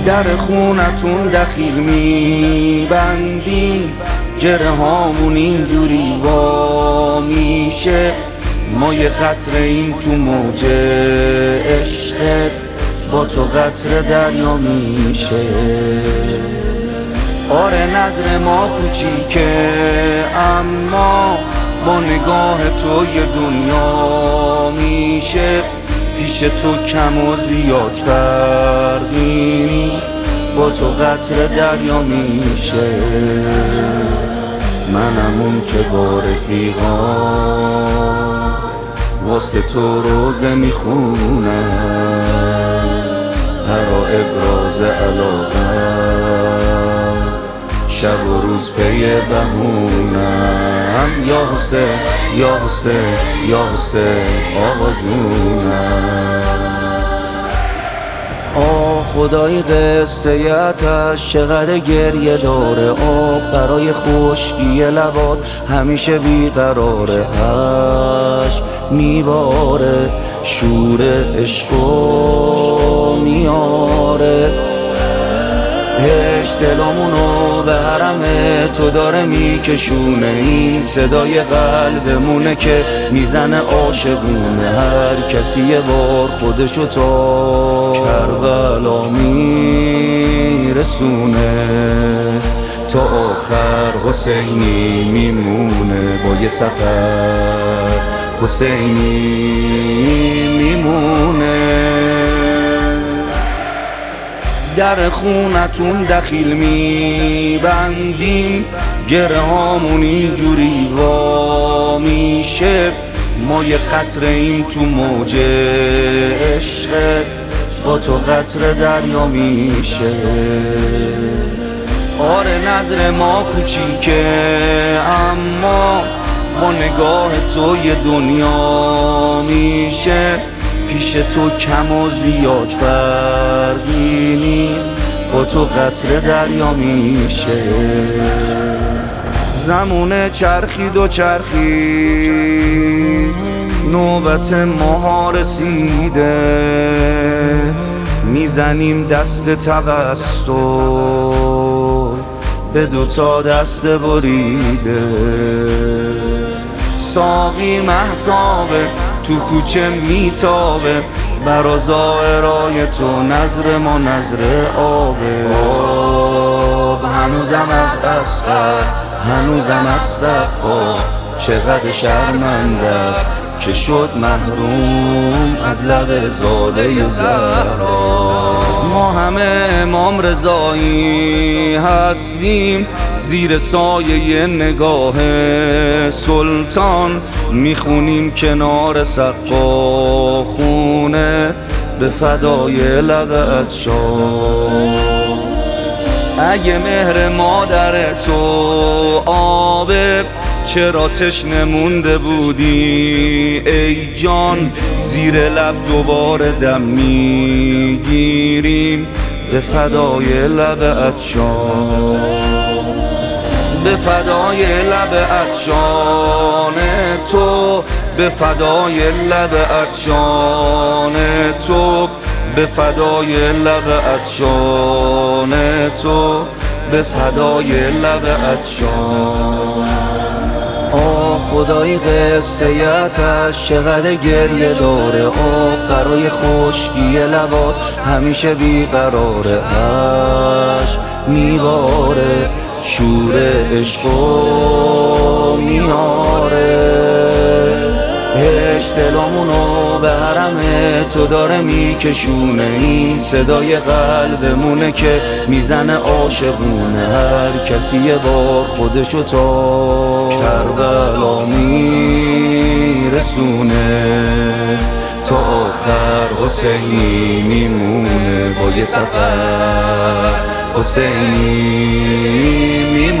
در خونتون دخیل میبندیم، گره هامون اینجوری وا میشه. ما یه قطره این تو موج عشقت، با تو قطره دریا میشه. آره نظر ما کوچیکه اما با نگاه تو یه دنیا میشه. پیش تو کم و زیاد فرقی نیست، با تو قطره دریا میشه. منم اون که با رفیقان واسه تو روزه میخونم، برا ابراز علاقه شب و روز پی بهونم. یا حسین یا حسین یا حسین آقا جونم. خدای قصه اتش چقدر گریه داره. آب برای خشکی لبات همیشه بیقراره. عشق میباره، شور عشقو میاره. عشق دلمونو به حرم تو داره میکشونه. این صدای قلبمونه که میزنه عاشقونه. هر کسی یه بار خودشو تا کربلا میرسونه. تا آخر حسینی میمونه، با یه سفر حسینی میمونه. در خونتون دخیل میبندیم، گره هامون اینجوری وا میشه. ما یه قطره این تو موج عشقت، با تو قطره دریا میشه. آره نظر ما کوچیکه اما با نگاه تو یه دنیا میشه. پیش تو کم و زیاد فرقی نیست، با تو قطره دریا میشه. زمونه چرخید و چرخید، نوبت ماها رسیده. میزنیم دست توسط به دوتا دست بریده. ساقی مهتابه تو کوچه میتابه، برا زائرای تو نظر ما نظر آبه. آب هنوزم از اصغر، هنوزم از سقا، چقدر شرمنده است که شد محروم از لب زاده زهرا. ما همه امام رضایی هستیم، زیر سایه نگاه سلطان میخونیم کنار سقا خونه به فدای لب عطشان. اگه مهر مادر تو آبه، چرا تشنه مونده بودی ای جان؟ زیر لب دوباره دم میگیریم به فدای لب عطشان. به فدای لب عطشان تو، به فدای لب عطشان تو، به فدای لب عطشان تو، به فدای لب عطشان. خدای قصه اتش چقدر گریه داره. آب برای خشکی لبات همیشه بیقراره. عشق میباره، شور عشقو میاره. عشق دلمونو به حرم تو داره میکشونه. این صدای قلبمونه که میزنه عاشقونه. هر کسی یه بار خودشو تا کربلا میرسونه. تا آخر حسینی میمونه، با یه سفر حسینی میمونه.